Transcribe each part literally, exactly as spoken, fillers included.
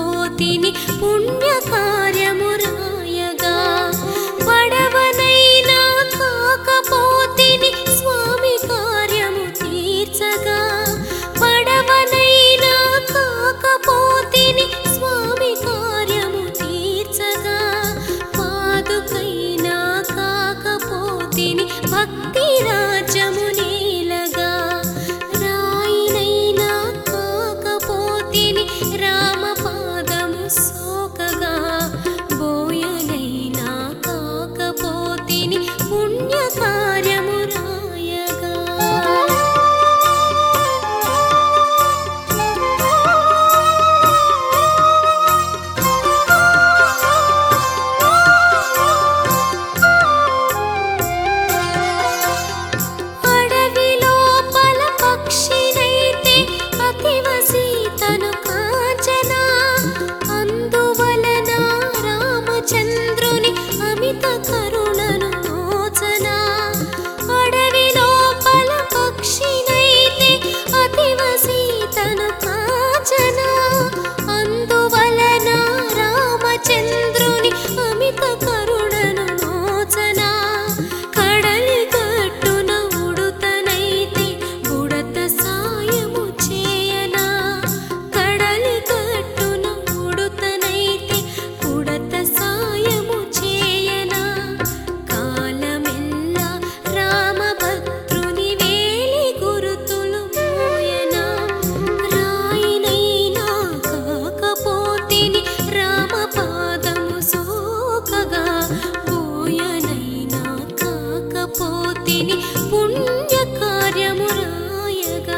పోతిని పుణ్యకార్యము రాయగా పడవనైనా కాకపోతిని స్వామి కార్యము తీర్చగా పడవనైనా కాకపోతిని స్వామి కార్యము తీర్చగా పాదుకైనా కాకపోతిని భక్తి రాజ్యము నీలగా రాయినైనా కాకపోతిని రామపాదము సోకగా బోయనైనా కాకపోతిని పుణ్యకార్యము రాయగా చంద్రుని అమిత కరుణను నోచన అడవిలో పల పక్షినైతే అతివ సీతను కాచన అందువలన రామచంద్రుని అమిత కరుణను నోచన కడలి గట్టున ఉడుతనైతే బుడత సాయము చేయనా కడలి గట్టున ఉడుతనైతే బుడత సాయము చేయనా కాలమెల్లా రామభద్రుని వేలి గురుతులు మోయనా రాయినైనా కాకపోతిని రామపాదము సోకగా బోయనైనా కాకపోతిని పుణ్యకార్యము రాయగా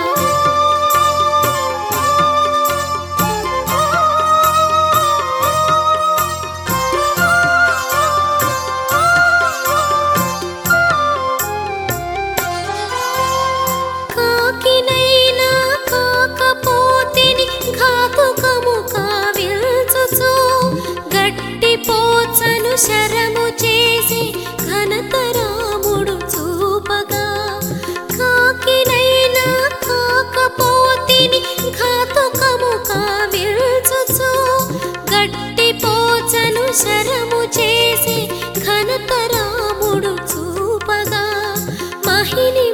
కాకినైనా కాకపోతిని ఘాతుకము కావిల్చుచు గట్టి పోచను శరము చేసి ఘనత రాముడు చూపగా కాకినైనా కాకపోతిని ఘాతుకము కావిల్చుచు గట్టి పోచను శరము చేసి ఘనత రాముడు చూపగా మహిళ